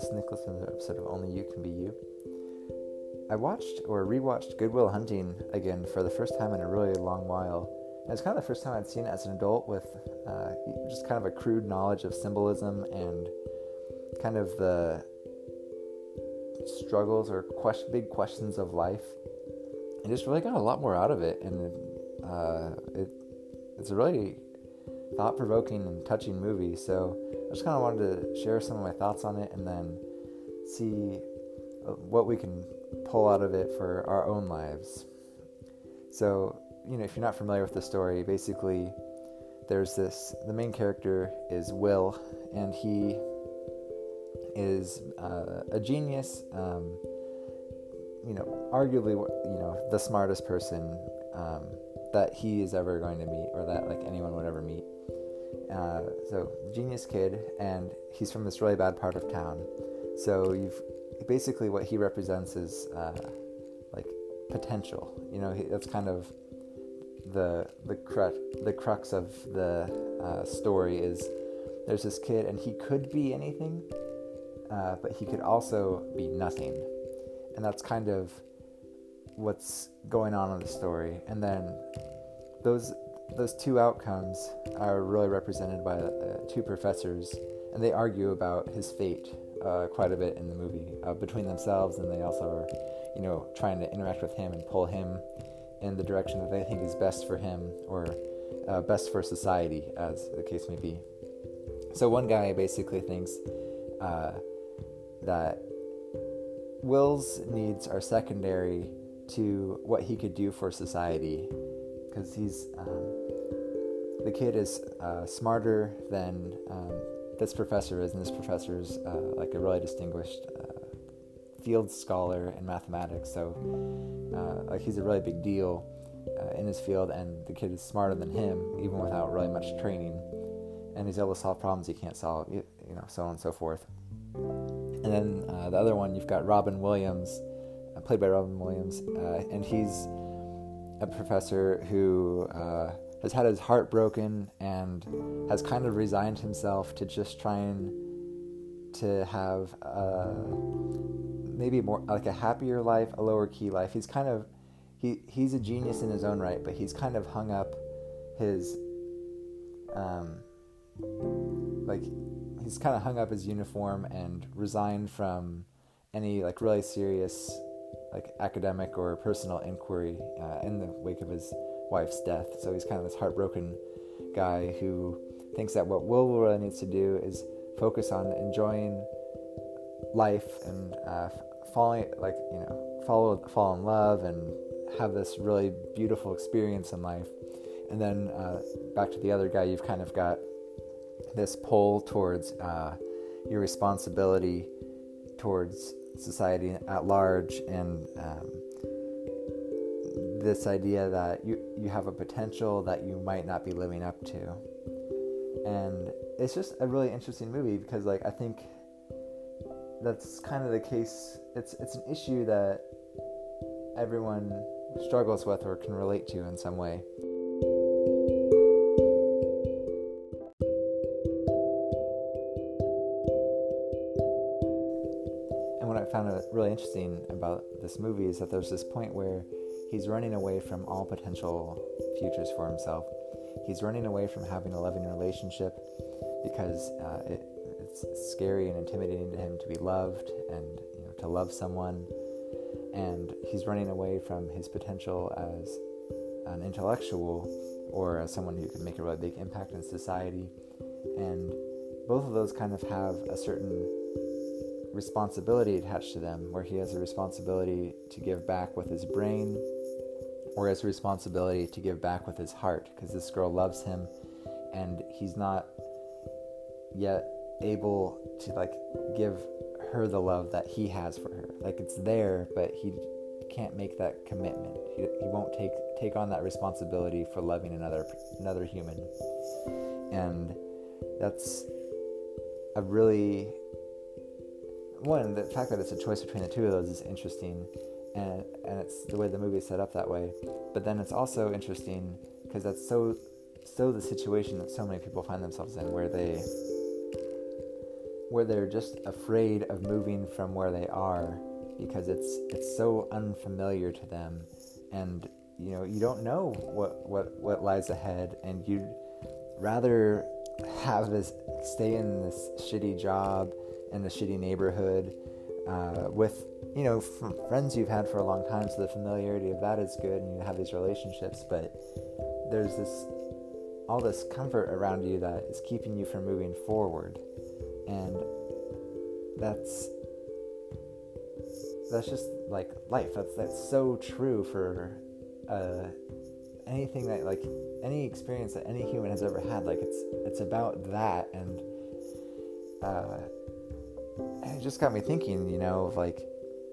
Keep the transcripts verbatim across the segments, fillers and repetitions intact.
This is Nicholas in the episode of Only You Can Be You. I watched or rewatched Good Will Hunting again for the first time in a really long while. And it's kind of the first time I'd seen it as an adult with uh, just kind of a crude knowledge of symbolism and kind of the struggles or question, big questions of life. And just really got a lot more out of it. And uh, it it's a really thought-provoking and touching movie. So I just kind of wanted to share some of my thoughts on it and then see what we can pull out of it for our own lives. So, you know, if you're not familiar with the story, basically there's this, the main character is Will, and he is uh, a genius, um, you know, arguably, you know, the smartest person um, that he is ever going to meet, or that like anyone would ever meet. Uh, so, genius kid, and he's from this really bad part of town. So you've basically what he represents is uh, like potential. You know, he, that's kind of the the crux the crux of the uh, story. Is there's this kid, and he could be anything, uh, but he could also be nothing, and that's kind of what's going on in the story. And then those. Those two outcomes are really represented by uh, two professors, and they argue about his fate uh, quite a bit in the movie uh, between themselves, and they also are, you know, trying to interact with him and pull him in the direction that they think is best for him or uh, best for society, as the case may be. So one guy basically thinks uh, that Will's needs are secondary to what he could do for society, because he's um, the kid is uh, smarter than um, this professor is, and this professor is uh, like a really distinguished uh, field scholar in mathematics. So, uh, like he's a really big deal uh, in his field, and the kid is smarter than him, even without really much training. And he's able to solve problems he can't solve, you, you know, so on and so forth. And then uh, the other one, you've got Robin Williams, uh, played by Robin Williams, uh, and he's a professor who uh, has had his heart broken and has kind of resigned himself to just trying to have uh, maybe more like a happier life, a lower key life. He's kind of he he's a genius in his own right, but he's kind of hung up his um like he's kind of hung up his uniform and resigned from any like really serious like academic or personal inquiry uh, in the wake of his wife's death. So he's kind of this heartbroken guy who thinks that what Will really needs to do is focus on enjoying life and uh, falling, like, you know, follow, fall in love and have this really beautiful experience in life. And then uh, back to the other guy, you've kind of got this pull towards uh, your responsibility towards society at large, and um, this idea that you, you have a potential that you might not be living up to. And it's just a really interesting movie because, like, I think that's kind of the case. It's it's an issue that everyone struggles with or can relate to in some way. What I found really interesting about this movie is that there's this point where he's running away from all potential futures for himself. He's running away from having a loving relationship because uh, it, it's scary and intimidating to him to be loved and, you know, to love someone. And he's running away from his potential as an intellectual or as someone who can make a really big impact in society. And both of those kind of have a certain responsibility attached to them, where he has a responsibility to give back with his brain, or has a responsibility to give back with his heart, because this girl loves him and he's not yet able to like give her the love that he has for her. Like, it's there, but he can't make that commitment. He, he won't take take on that responsibility for loving another another human. And that's a really one, the fact that it's a choice between the two of those is interesting, and and it's the way the movie is set up that way. But then it's also interesting because that's so so the situation that so many people find themselves in, where they where they're just afraid of moving from where they are because it's it's so unfamiliar to them, and you know you don't know what what what lies ahead, and you'd rather have this stay in this shitty job in a shitty neighborhood uh, with you know f- friends you've had for a long time, so the familiarity of that is good, and you have these relationships, but there's this all this comfort around you that is keeping you from moving forward. And that's that's just like life. That's that's so true for uh, anything that like any experience that any human has ever had. Like it's it's about that, and uh, it just got me thinking. You know, of like,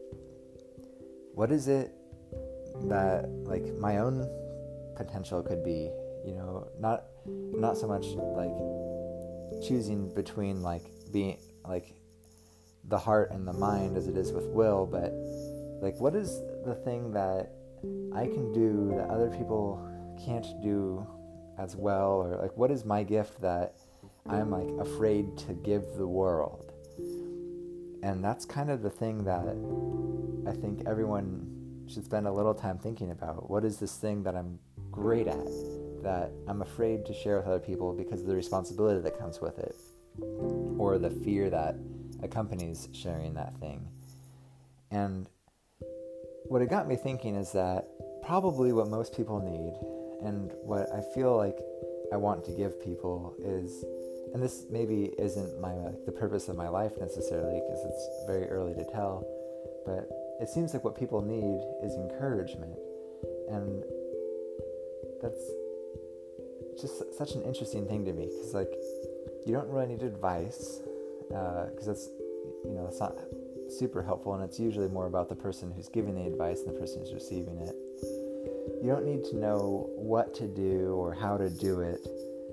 what is it that like my own potential could be? You know, not not so much like choosing between like being like the heart and the mind as it is with will, but like what is the thing that I can do that other people can't do as well, or like what is my gift that I'm like afraid to give the world? And that's kind of the thing that I think everyone should spend a little time thinking about. What is this thing that I'm great at that I'm afraid to share with other people because of the responsibility that comes with it, or the fear that accompanies sharing that thing? And what it got me thinking is that probably what most people need, and what I feel like I want to give people is, and this maybe isn't my like the purpose of my life necessarily because it's very early to tell, but it seems like what people need is encouragement. And that's just such an interesting thing to me, because like you don't really need advice, because uh, that's you know it's not super helpful, and it's usually more about the person who's giving the advice than the person who's receiving it. You don't need to know what to do or how to do it,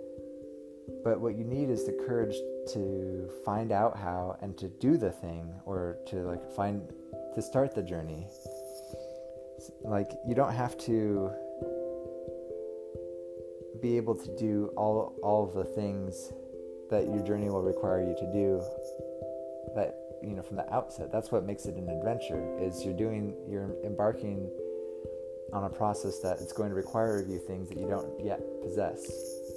but what you need is the courage to find out how and to do the thing, or to like find to start the journey. Like you don't have to be able to do all all of the things that your journey will require you to do, that you know from the outset. That's what makes it an adventure, is you're doing you're embarking on a process that it's going to require of you things that you don't yet possess.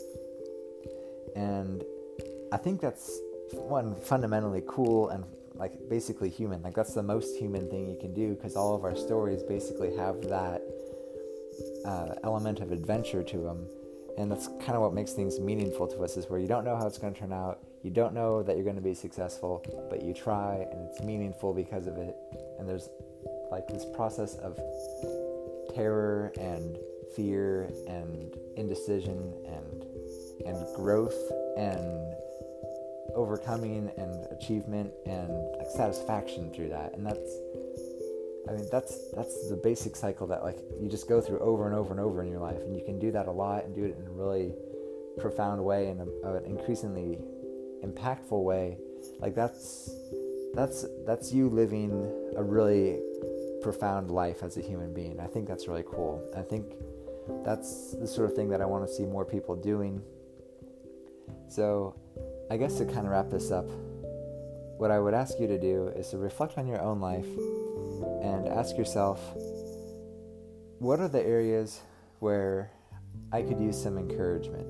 And I think that's one fundamentally cool and like basically human. Like that's the most human thing you can do, because all of our stories basically have that uh, element of adventure to them. And that's kind of what makes things meaningful to us, is where you don't know how it's going to turn out. You don't know that you're going to be successful, but you try, and it's meaningful because of it. And there's like this process of terror and fear and indecision and and growth and overcoming and achievement and like satisfaction through that. And that's I mean, that's that's the basic cycle that like you just go through over and over and over in your life, and you can do that a lot and do it in a really profound way, and an increasingly impactful way. Like that's that's that's you living a really profound life as a human being. I think that's really cool. I think that's the sort of thing that I want to see more people doing. So, I guess to kind of wrap this up, what I would ask you to do is to reflect on your own life and ask yourself, what are the areas where I could use some encouragement?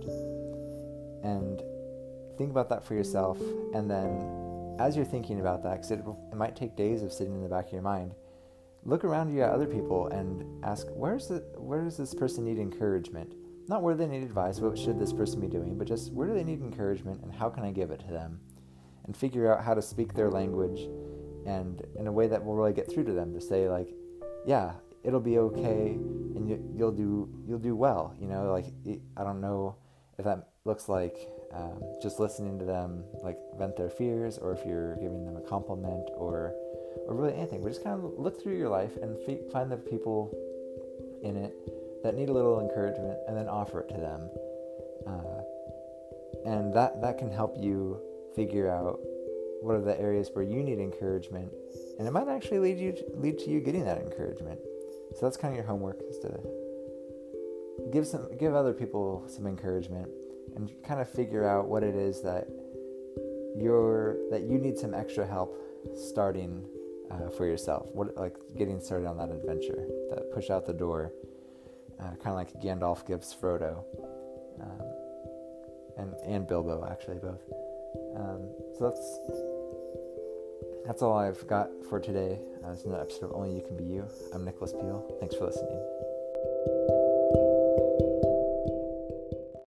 And think about that for yourself. And then as you're thinking about that, because it, it might take days of sitting in the back of your mind, look around you at other people and ask, where's the, where does this person need encouragement? Not where they need advice, what should this person be doing, but just where do they need encouragement, and how can I give it to them? And figure out how to speak their language, and in a way that will really get through to them, to say like, yeah, it'll be okay, and you, you'll do you'll do well. You know, like I don't know if that looks like um, just listening to them like vent their fears, or if you're giving them a compliment, or or really anything. But just kind of look through your life and f- find the people in it that need a little encouragement, and then offer it to them. Uh, and that that can help you figure out what are the areas where you need encouragement, and it might actually lead you to, lead to you getting that encouragement. So that's kind of your homework, is to give some give other people some encouragement, and kind of figure out what it is that you're that you need some extra help starting uh, for yourself. What like getting started on that adventure, that push out the door, uh, kind of like Gandalf gives Frodo, um, and and Bilbo actually both. Um, so that's that's all I've got for today. Uh, it's another episode of Only You Can Be You. I'm Nicholas Peel. Thanks for listening.